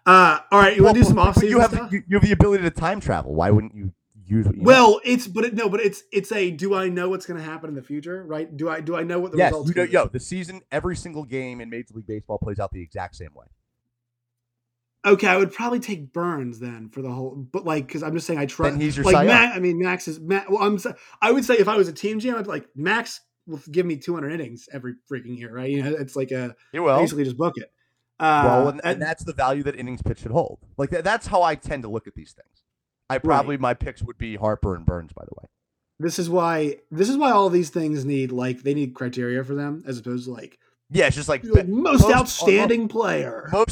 All right, you want to do some off-season you have stuff? you have the ability to time travel. Why wouldn't you use what you know? Well, it's a do I know what's going to happen in the future, right? Do I know what the Yes, results? you know, yo, the season, every single game in Major League Baseball plays out the exact same way. Okay, I would probably take Burns then for the whole, but like because I'm just saying I trust. Then he's your like Cy Young. Max. I mean, Max is Max. Well, I would say if I was a team GM, I'd be like Max will give me 200 innings every freaking year, right? You know, it's like He will. basically just book it. And that's the value that innings pitch should hold. Like that's how I tend to look at these things. My picks would be Harper and Burns, by the way. This is why all these things need they need criteria for them as opposed to it's just like most outstanding player, most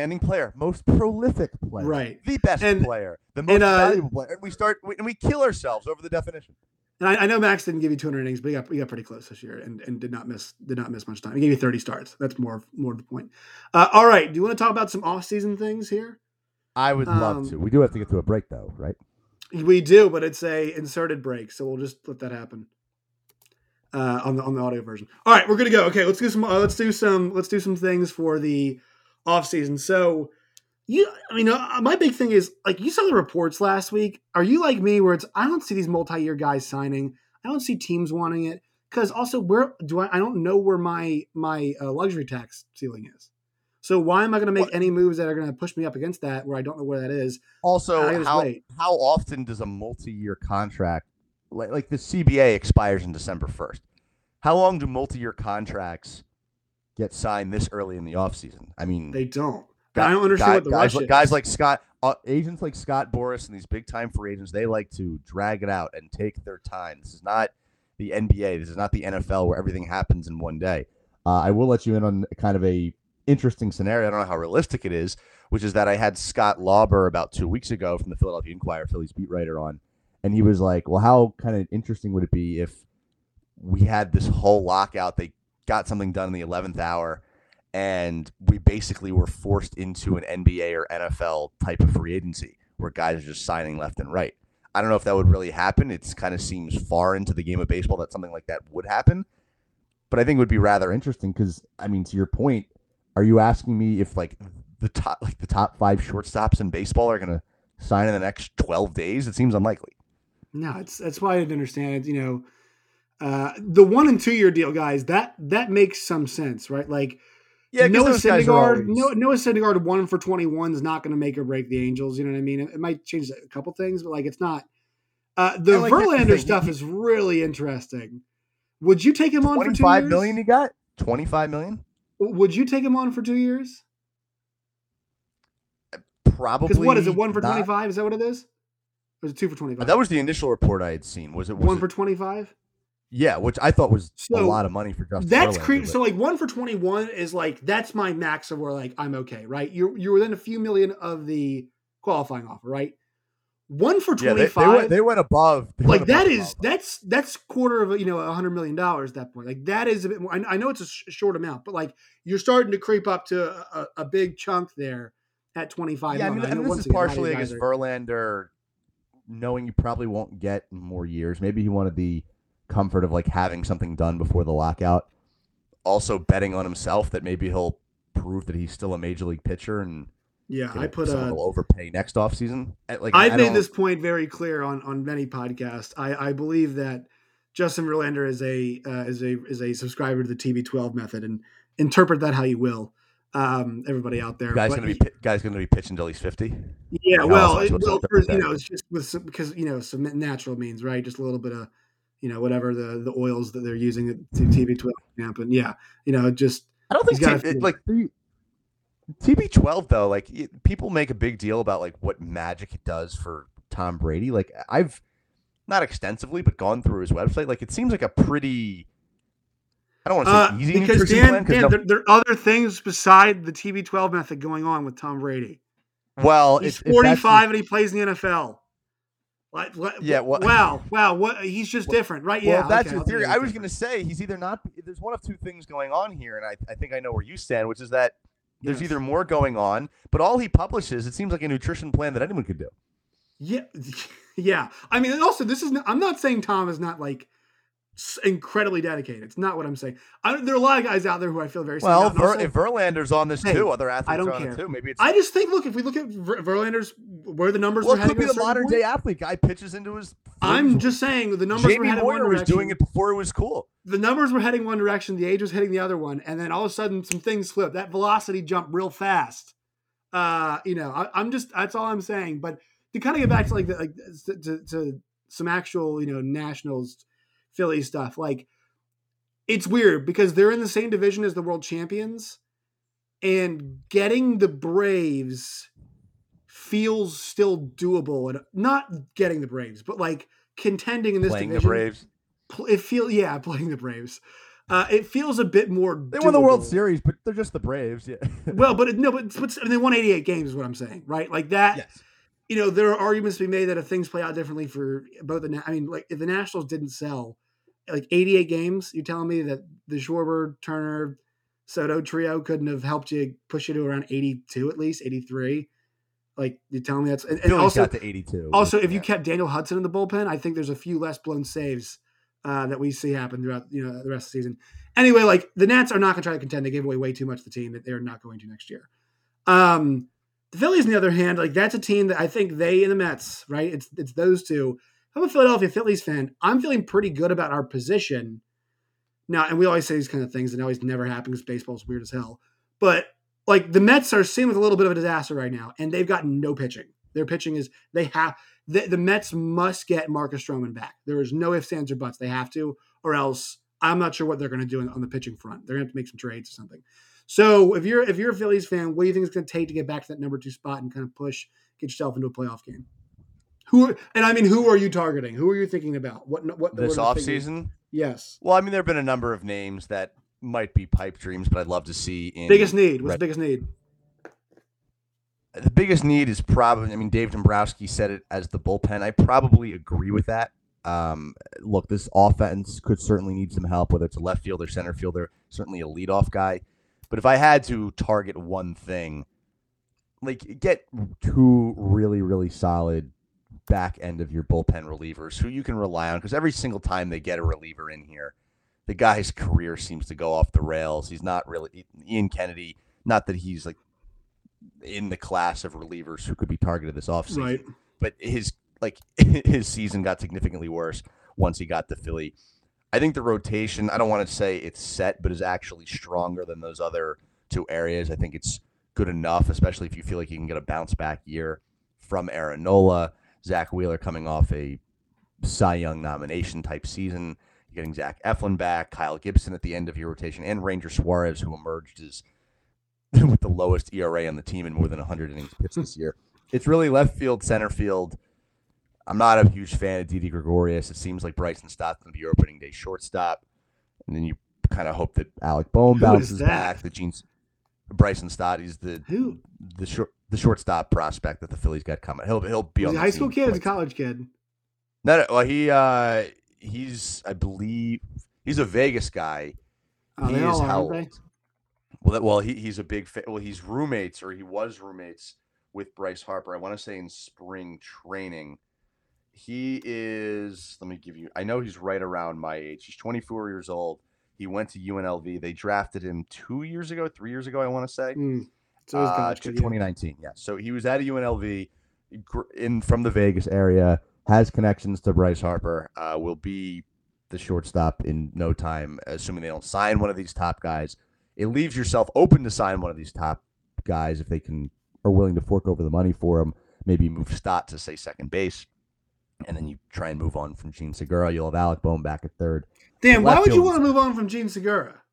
prolific player, right? The best player, the most valuable player. And we kill ourselves over the definition. And I know Max didn't give you 200 innings, but he got pretty close this year and did not miss much time. He gave you 30 starts. That's more the point. All right, do you want to talk about some off-season things here? I would love to. We do have to get to a break though, right? We do, but it's a inserted break, so we'll just let that happen on the audio version. All right, we're gonna go. Okay, let's do some things for the off season. So, my big thing is you saw the reports last week. Are you like me, where I don't see these multi-year guys signing? I don't see teams wanting it because also I don't know where my luxury tax ceiling is. So why am I going to make any moves that are going to push me up against that where I don't know where that is? Also, how often does a multi-year contract, like the CBA expires in December 1st? How long do multi-year contracts get signed this early in the offseason? I mean, they don't. I don't understand what the rush is. Guys like Scott, agents like Scott Boras and these big-time free agents, they like to drag it out and take their time. This is not the NBA. This is not the NFL where everything happens in one day. I will let you in on kind of a interesting scenario. I don't know how realistic it is, which is that I had Scott Lauber about 2 weeks ago from the Philadelphia Inquirer, Phillies beat writer, on, and he was like, well, how kind of interesting would it be if we had this whole lockout, they got something done in the 11th hour, and we basically were forced into an NBA or NFL type of free agency where guys are just signing left and right. I don't know if that would really happen. It kind of seems far into the game of baseball that something like that would happen, but I think it would be rather interesting because, I mean, to your point, are you asking me if the top 5 shortstops in baseball are going to sign in the next 12 days? It seems unlikely. No, that's why I didn't understand it. The 1 and 2 year deal, guys, that makes some sense, right? Noah Syndergaard 1 for 21 is not going to make or break the Angels. You know what I mean? It might change a couple things, but it's not. The Verlander stuff is really interesting. Would you take him on for 2 years? $25 million he got? $25 million? Would you take him on for 2 years? Probably. Because what is it? 1 for 25? Is that what it is? Or is it 2 for 25? That was the initial report I had seen. Was it 1 for 25? Yeah, which I thought was a lot of money for Justin. That's crazy. So 1 for 21 is that's my max of where I'm okay, right? You're within a few million of the qualifying offer, right? 1 for 25. They went above. That's quarter of $100 million at that point. That is a bit more. I know it's a short amount, but you're starting to creep up to a big chunk there at 25. Yeah, I mean this is partially against Verlander, knowing you probably won't get more years. Maybe he wanted the comfort of having something done before the lockout. Also betting on himself that maybe he'll prove that he's still a major league pitcher and. Yeah, I put will overpay next offseason. I've made this point very clear on many podcasts. I believe that Justin Verlander is a subscriber to the TB12 method, and interpret that how you will. Everybody out there, guy's going to be pitching until he's 50. Yeah, it's just because some natural means, right? Just a little bit of whatever the oils that they're using to TB12 camp, and just I don't think TB12 though, people make a big deal about what magic it does for Tom Brady. I've not extensively, but gone through his website. It seems like a pretty, I don't want to say easy because Dan, there are other things beside the TB12 method going on with Tom Brady. Well, he's 45 and he plays in the NFL. Wow. What? He's just different, right? Well, that's your theory. I was going to say he's either not. There's one of two things going on here, and I think I know where you stand, which is that. There's either more going on, but all he publishes, it seems like a nutrition plan that anyone could do. Yeah. I mean, also, I'm not saying Tom is not incredibly dedicated. It's not what I'm saying. There are a lot of guys out there who I feel very Well, similar. if Verlander's on this too, other I athletes don't are on care. it too. Maybe it's. I just think, look, if we look at Verlander's, where the numbers Well, were it heading, could be at a the certain modern point, day athlete. Guy pitches into his. I'm just saying the numbers were Jamie heading one Moyer was direction. doing it before it was cool. The numbers were heading one direction, the age was hitting the other one, and then all of a sudden some things flipped. That velocity jumped real fast. I'm just, that's all I'm saying. But to kind of get back to to some actual, Nationals Philly stuff, like, it's weird because they're in the same division as the world champions, and getting the Braves feels still doable, and not getting the Braves, but like contending in this Playing division. The Braves. Playing the Braves. It feels a bit more. They won the World Series, but they're just the Braves. Yeah. Well, but they won 88 games, is what I'm saying, right? Like that. Yes. There are arguments to be made that if things play out differently for both if the Nationals didn't sell like 88 games, you're telling me that the Schwarber, Turner, Soto trio couldn't have helped you push you to around 82 at least, 83. Like, you're telling me that's and also got to 82. Also, if you kept Daniel Hudson in the bullpen, I think there's a few less blown saves that we see happen throughout the rest of the season. Anyway, like, the Nats are not going to try to contend. They gave away way too much to the team that they're not going to next year. The Phillies, on the other hand, like, that's a team that I think they and the Mets, right? It's those two. I'm a Philadelphia Phillies fan. I'm feeling pretty good about our position now, and we always say these kind of things, and it always never happen because baseball's weird as hell. But like, the Mets are seen with a little bit of a disaster right now, and they've got no pitching. Their pitching is the Mets must get Marcus Stroman back. There is no ifs, ands, or buts. They have to, or else I'm not sure what they're going to do on the pitching front. They're going to have to make some trades or something. So if you're a Phillies fan, what do you think it's going to take to get back to that number 2 spot and kind of get yourself into a playoff game? Who are you targeting? Who are you thinking about? What this offseason? Yes. Well, I mean, there have been a number of names that might be pipe dreams, but I'd love to see in biggest need. What's the biggest need? The biggest need is probably, Dave Dombrowski said it as the bullpen. I probably agree with that. Look, this offense could certainly need some help, whether it's a left fielder, center fielder, certainly a leadoff guy. But if I had to target one thing, like, get 2 really, really solid back end of your bullpen relievers who you can rely on, because every single time they get a reliever in here, the guy's career seems to go off the rails. He's not really Ian Kennedy, not that he's like in the class of relievers who could be targeted this offseason, right? But his season got significantly worse once he got to Philly. I think the rotation, I don't want to say it's set, but is actually stronger than those other 2 areas. I think it's good enough, especially if you feel like you can get a bounce back year from Aaron Nola, Zach Wheeler coming off a Cy Young nomination type season. You're getting Zach Eflin back, Kyle Gibson at the end of your rotation, and Ranger Suarez, who emerged as with the lowest ERA on the team in more than 100 innings pitched this year. It's really left field, center field. I'm not a huge fan of Didi Gregorius. It seems like Bryson Stott's going to be your opening day shortstop. And then you kind of hope that Alec Boehm bounces back. Bryson Stott, he's the shortstop prospect that the Phillies got coming. He'll be on the high school kid or a college kid? No, well, he's I believe he's a Vegas guy. He is how old? Well, he's a big he's roommates, or he was roommates with Bryce Harper. I want to say in spring training. He is, let me give you, I know he's right around my age. He's 24 years old. He went to UNLV. They drafted him 3 years ago, I want to say. So he's college kid, 2019, yeah. So he was at UNLV from the Vegas area, has connections to Bryce Harper, will be the shortstop in no time, assuming they don't sign one of these top guys. It leaves yourself open to sign one of these top guys if they are willing to fork over the money for him, maybe move Stott to, say, second base. And then you try and move on from Gene Segura. You'll have Alec Boehm back at third. Damn, why would you want to move on from Gene Segura?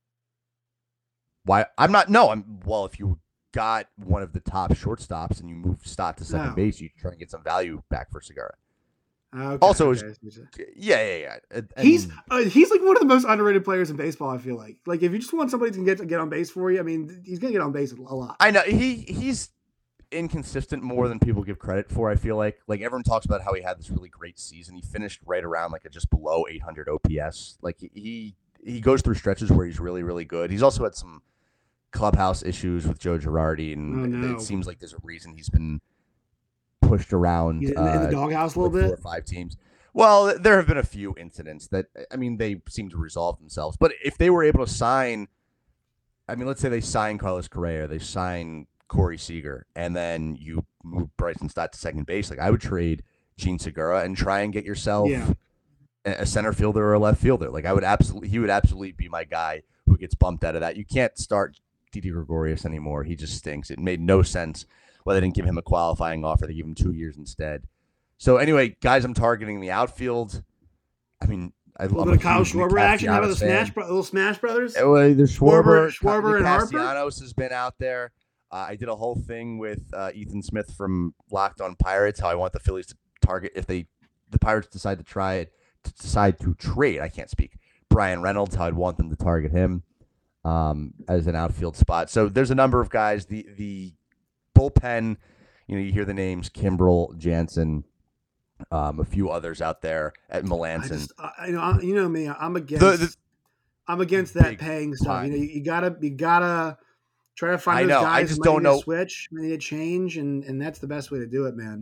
Why? Well, if you got one of the top shortstops and you move Stott to second base, you try and get some value back for Segura. Okay, also, yeah. And he's like one of the most underrated players in baseball, I feel like. Like, if you just want somebody to get on base for you, he's going to get on base a lot. I know. He's inconsistent more than people give credit for. I feel like everyone talks about how he had this really great season. He finished right around like a just below 800 OPS. Like, he goes through stretches where he's really, really good. He's also had some clubhouse issues with Joe Girardi, and it seems like there's a reason he's been pushed around in the doghouse a little bit. 4 or 5 teams. Well, there have been a few incidents that, I mean, they seem to resolve themselves. But if they were able to sign, I mean, let's say they sign Carlos Correa, they sign Corey Seager, and then you move Bryson Stott to second base, like I would trade Gene Segura and try and get yourself Yeah. a center fielder or a left fielder. Like he would absolutely be my guy who gets bumped out of that. You can't start Didi Gregorius anymore. He just stinks. It made no sense why they didn't give him a qualifying offer. They gave him 2 years instead. So anyway, guys, I'm targeting the outfield. I mean, a little bit of Kyle Schwarber action. How about the little Smash Brothers? There's Schwarber and Harper. Castellanos has been out there. I did a whole thing with Ethan Smith from Locked On Pirates. How I want the Phillies to target if the Pirates decide to trade. I can't speak. Brian Reynolds. How I'd want them to target him as an outfield spot. So there's a number of guys. The bullpen. You hear the names Kimbrel, Jansen. A few others out there at Melanson. You know me. I'm against that paying stuff. You gotta try to find those guys. I just don't know. Switch, need a change, and that's the best way to do it, man.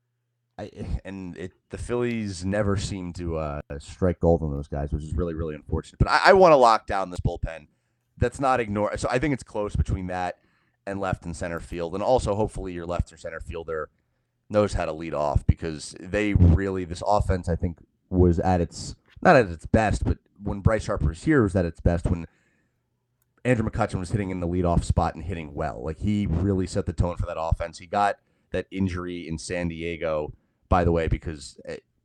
The Phillies never seem to strike gold on those guys, which is really, really unfortunate. But I want to lock down this bullpen. That's not ignore. So I think it's close between that and left and center field, and also hopefully your left or center fielder knows how to lead off, because this offense, I think, was not at its best, but when Bryce Harper was here, was at its best when Andrew McCutchen was hitting in the leadoff spot and hitting well. Like, he really set the tone for that offense. He got that injury in San Diego, by the way, because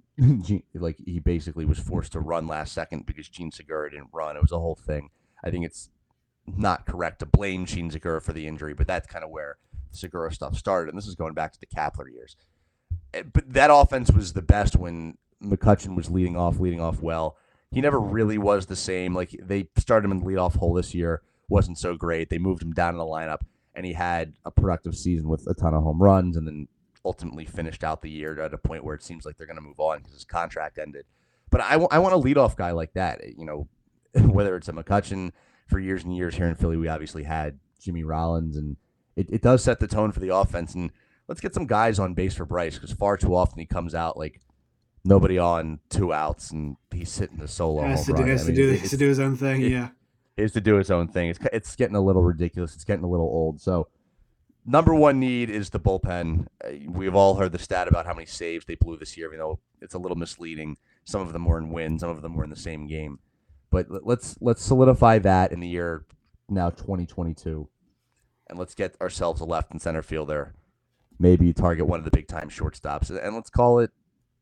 he basically was forced to run last second because Gene Segura didn't run. It was a whole thing. I think it's not correct to blame Gene Segura for the injury, but that's kind of where Segura stuff started, and this is going back to the Kapler years. But that offense was the best when McCutchen was leading off well. He never really was the same. Like, they started him in the leadoff hole this year, wasn't so great. They moved him down in the lineup, and he had a productive season with a ton of home runs, and then ultimately finished out the year at a point where it seems like they're going to move on because his contract ended. But I want a leadoff guy like that. Whether it's a McCutchen. For years and years here in Philly, we obviously had Jimmy Rollins, and it does set the tone for the offense. And let's get some guys on base for Bryce, because far too often he comes out like nobody on 2 outs and he's hitting the solo home run. Has to do his own thing. Yeah, he has to do his own thing. It's getting a little ridiculous. It's getting a little old. So number one need is the bullpen. We've all heard the stat about how many saves they blew this year. Even though it's a little misleading. Some of them were in wins. Some of them were in the same game. But let's solidify that in the year now 2022. And let's get ourselves a left and center fielder, maybe target one of the big time shortstops, and let's call it,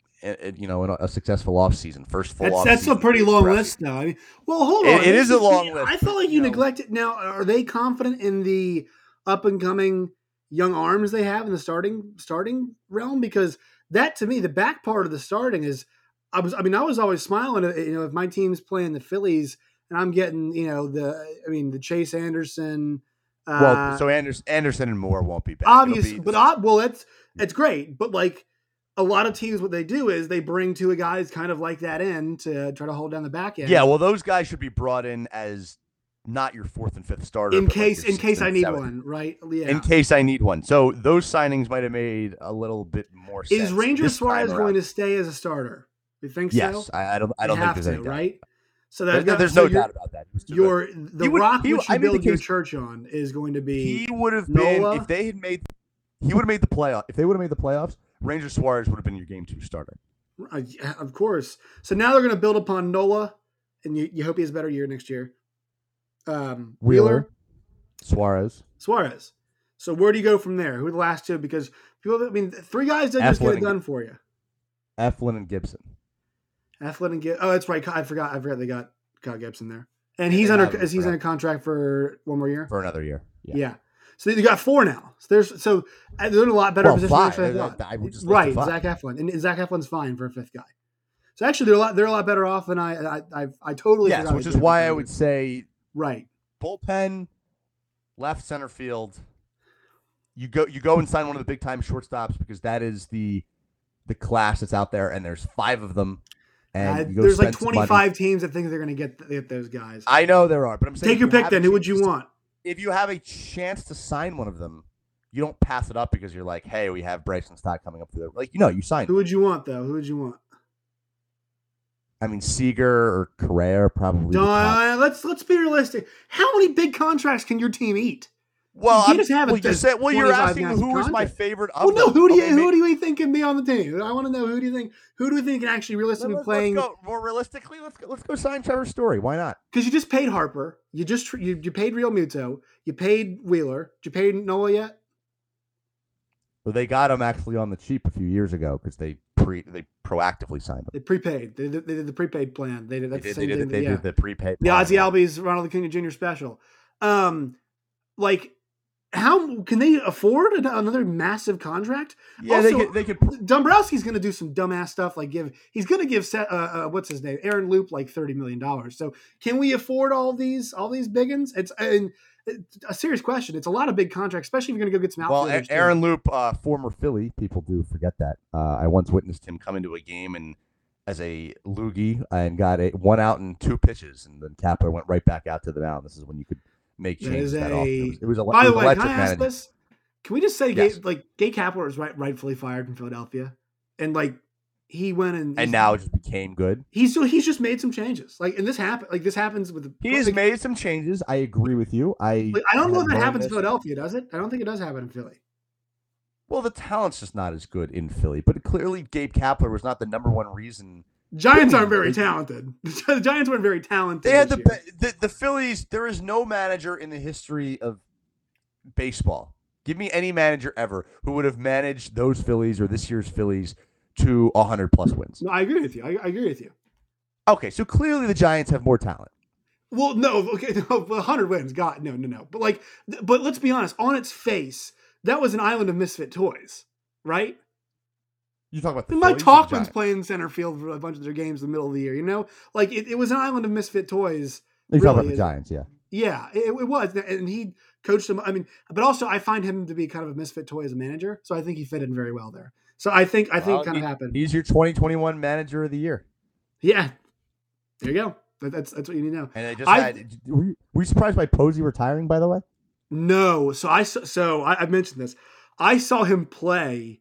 a successful offseason. First full offseason. That's a pretty long list, though. I mean, well, hold on. It is a long list. I felt like you neglected. Now, are they confident in the up and coming young arms they have in the starting realm? Because that, to me, the back part of the starting is, I was always smiling. If my team's playing the Phillies and I'm getting, the Chase Anderson. So Anderson and Moore won't be back. Obviously, it's great. But like a lot of teams, what they do is they bring 2 guys kind of like that in to try to hold down the back end. Yeah, well, those guys should be brought in as not your 4th and 5th starter. In case I need one, right? Yeah. In case I need one. So those signings might have made a little bit more sense. Is Ranger Suarez going to stay as a starter? You think so? Yes, I don't think there's any doubt. Right? So there's no doubt about that. The rock which you build your church on is going to be. He would have been if they had made. He would have made the playoff. If they would have made the playoffs, Ranger Suarez would have been your game 2 starter. Of course. So now they're going to build upon Nola, and you hope he has a better year next year. Wheeler, Suarez. So where do you go from there? Who are the last 2? Because 3 guys didn't just get it done for you. Eflin and Gibson. Oh, that's right. I forgot they got Gibson there, and he's under contract for 1 more year. For another year. Yeah. So you got 4 now. So they're in a lot better position. 5. Right, Zach Eflin, and Zach Eflin's fine for a 5th guy. So actually, they're a lot better off than I totally. Yes, which is why I would say right bullpen, left center field. You go and sign one of the big time shortstops, because that is the class that's out there, and there's 5 of them. And there's like 25 teams that think they're going to get those guys. I know there are, but I'm saying take your pick. Then who would you want? If you have a chance to sign one of them, you don't pass it up because you're like, hey, we have Bryson Stott coming up through there. Like, you sign. Who would you want though? Who would you want? I mean, Seager or Correa are probably the top. Let's be realistic. How many big contracts can your team eat? You Well, can't just have you a said, well, you're 25 asking massive who is my contract. favorite Well, of no. them. Okay, Who do you think can be on the team? I want to know who do we think can actually realistically let's playing? go more realistically. Let's go sign Trevor Story. Why not? Because you just paid Harper, you paid Real Muto, you paid Wheeler, did you pay Noah yet? Well, they got him actually on the cheap a few years ago because they proactively signed him. They prepaid. They did the prepaid plan. They did the same thing. They did the prepaid. The Ozzy Albies Ronald Acuna Jr. special. Like, how can they afford another massive contract? Yeah, also, they could. Dombrowski's going to do some dumbass stuff. Like he's going to give what's his name, Aaron Loop, like $30 million. So can we afford all these biggins? It's a serious question. It's a lot of big contracts, especially if you're going to go get some outfielders. Well, Aaron Loop, former Philly, people do forget that. I once witnessed him come into a game and as a loogie and got one out and 2 pitches, and then Kapler went right back out to the mound. This is when you could make changes that often. It was by the way, can I ask this? Can we just say yes. Gay Kapler was rightfully fired from Philadelphia, and like he went and now it just became good. He's just made some changes. Like, and this happens with. He has made some changes. I agree with you. I don't know if that happens in Philadelphia, does it? I don't think it does happen in Philly. Well, the talent's just not as good in Philly, but clearly Gabe Kapler was not the number one reason. Giants aren't very talented. The Giants weren't very talented. They had the Phillies. There is no manager in the history of baseball. Give me any manager ever who would have managed those Phillies or this year's Phillies to 100+ wins. No, I agree with you. I agree with you. Okay, so clearly the Giants have more talent. Well, no, okay, no, 100 wins. God, no. But let's be honest. On its face, that was an island of misfit toys, right? You talk about Mike Talkman's playing center field for a bunch of their games in the middle of the year. You know, like it was an island of misfit toys. You talk about the Giants, yeah. Yeah, it was, and he coached them. I mean, but also I find him to be kind of a misfit toy as a manager, so I think he fit in very well there. So I think it kind of happened. He's your 2021 manager of the year. Yeah, there you go. That's what you need to know. And I just were you surprised by Posey retiring? By the way, no. So I mentioned this. I saw him play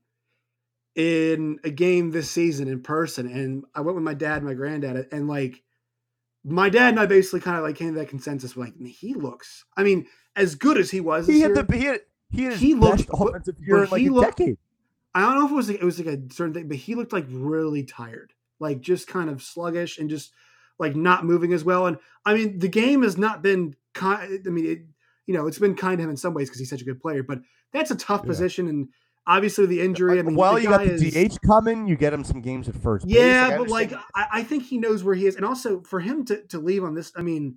in a game this season in person, and I went with my dad and my granddad, and like my dad and I basically kind of like came to that consensus. We're like, he looks. I mean, as good as he was, he looked offensive year in like a decade. I don't know if it was like a certain thing, but he looked like really tired, like just kind of sluggish and just like not moving as well. And I mean, the game has not been kind. I mean, it's been kind to him in some ways because he's such a good player, but that's a tough position. And obviously the injury. I mean, you got the DH coming, you get him some games at first. Yeah, but like I think he knows where he is, and also for him to leave on this, I mean.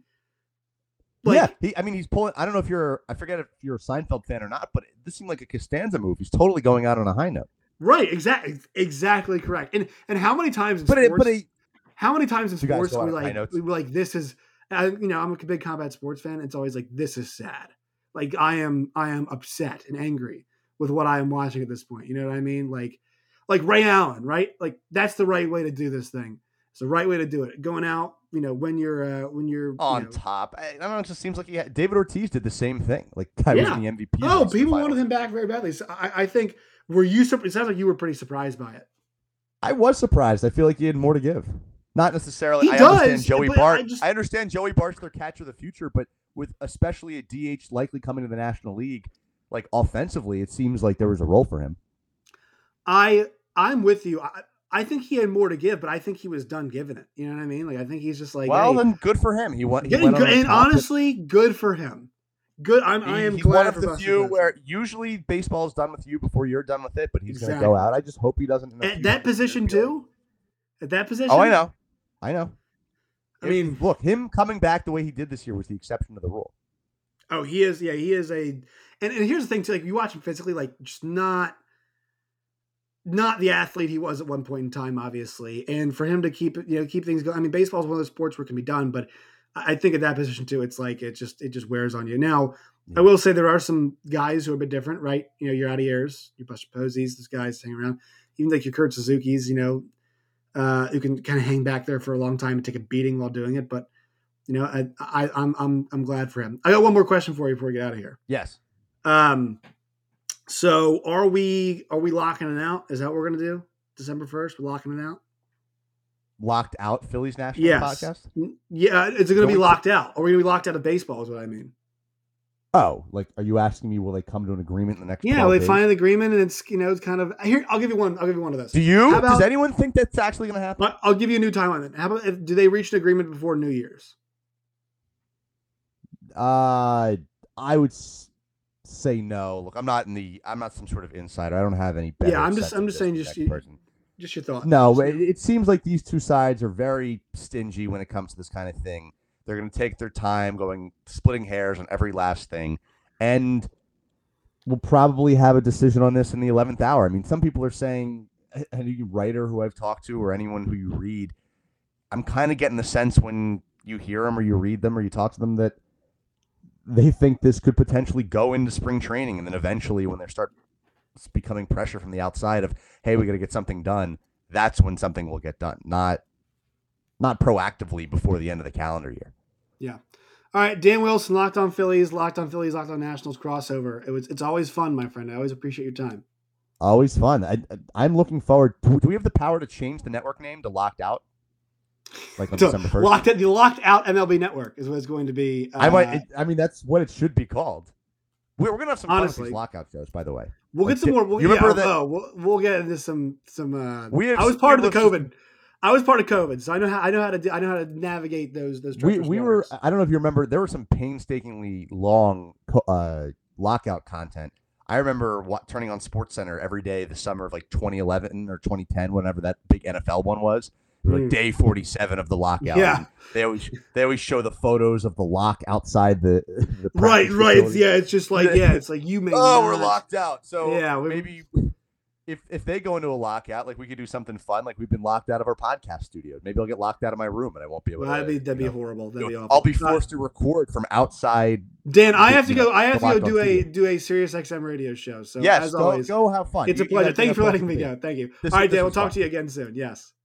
He's pulling. I don't know I forget if you're a Seinfeld fan or not, but this seemed like a Costanza move. He's totally going out on a high note. Right, exactly correct. And how many times in sports? How many times in sports we like this is? I'm a big combat sports fan. It's always like this is sad. Like I am upset and angry with what I am watching at this point. You know what I mean? Like Ray Allen, right? Like that's the right way to do this thing. It's the right way to do it. Going out, when you're on top. I don't know. It just seems like David Ortiz did the same thing. Like guy was in the MVP. Oh, people wanted him back very badly. So I think it sounds like you were pretty surprised by it. I was surprised. I feel like he had more to give. Not necessarily. I understand Joey Bart. I understand Joey Bart's their catcher of the future, but with especially a DH likely coming to the National League, like offensively, it seems like there was a role for him. I'm with you. I think he had more to give, but I think he was done giving it. You know what I mean? Like I think he's just like, well, then good for him. He went and honestly, good for him. Good. I am he's glad one of the few where usually baseball is done with you before you're done with it, but he's going to go out. I just hope he doesn't. At that position too. At that position. Oh, I know. I mean, look, him coming back the way he did this year was the exception to the rule. Oh, he is. Yeah, he is and here's the thing too. Like you watch him physically, like just not the athlete he was at one point in time, obviously. And for him to keep things going. I mean, baseball is one of those sports where it can be done, but I think at that position too, it's like it just wears on you. Now, I will say there are some guys who are a bit different, right? Your Audieres, your Buster Posies, those guys hang around. Even like your Kurt Suzuki's, who can kind of hang back there for a long time and take a beating while doing it. But I'm glad for him. I got one more question for you before we get out of here. Yes. So are we locking it out? Is that what we're gonna do? December 1st, we're locking it out. locked out Phillies National Yes. podcast? Yeah, it's going to be locked out. Or we're going to be locked out of baseball is what I mean. Oh, like, are you asking me, will they come to an agreement in the next 12 Yeah, they days? find an agreement, and it's it's kind of here. I'll give you one of those. Do you? Does anyone think that's actually going to happen? I'll give you a new timeline then. How about do they reach an agreement before New Year's? I would say no. Look, I'm not some sort of insider. I don't have any better. Yeah, I'm just saying just your thoughts. No, it seems like these two sides are very stingy when it comes to this kind of thing. They're going to take their time splitting hairs on every last thing. And we'll probably have a decision on this in the 11th hour. I mean, some people are saying, any writer who I've talked to or anyone who you read, I'm kind of getting the sense when you hear them or you read them or you talk to them that they think this could potentially go into spring training. And then eventually when there starts becoming pressure from the outside of, hey, we got to get something done, that's when something will get done. Not proactively before the end of the calendar year. Yeah. All right, Dan Wilson, Locked On Phillies, Locked On Nationals crossover. It's always fun, my friend. I always appreciate your time. Always fun. I'm looking forward. Do we have the power to change the network name to Locked Out? Like on December 1st? The Locked Out MLB Network is what it's going to be. I mean, that's what it should be called. We're going to have some fun with these lockout shows, by the way. We'll get some more. We'll get into some. I was part of the COVID. I was part of COVID, so I know how to navigate those. We were. I don't know if you remember. There were some painstakingly long lockout content. I remember turning on SportsCenter every day the summer of like 2011 or 2010, whenever that big NFL one was. Like day 47 of the lockout. Yeah, they always show the photos of the lock outside the right. It's just like it's like you may. We're locked out. So yeah, maybe. If they go into a lockout, like we could do something fun, like we've been locked out of our podcast studio. Maybe I'll get locked out of my room and I won't be able to. That'd be horrible. That'd be awful. I'll be forced to record from outside. Dan, I have to go. I have to go do a Sirius XM radio show. So yes, as always, go have fun. It's a pleasure. Thank you for letting me go. Thank you. All right, Dan. We'll talk to you again soon. Yes.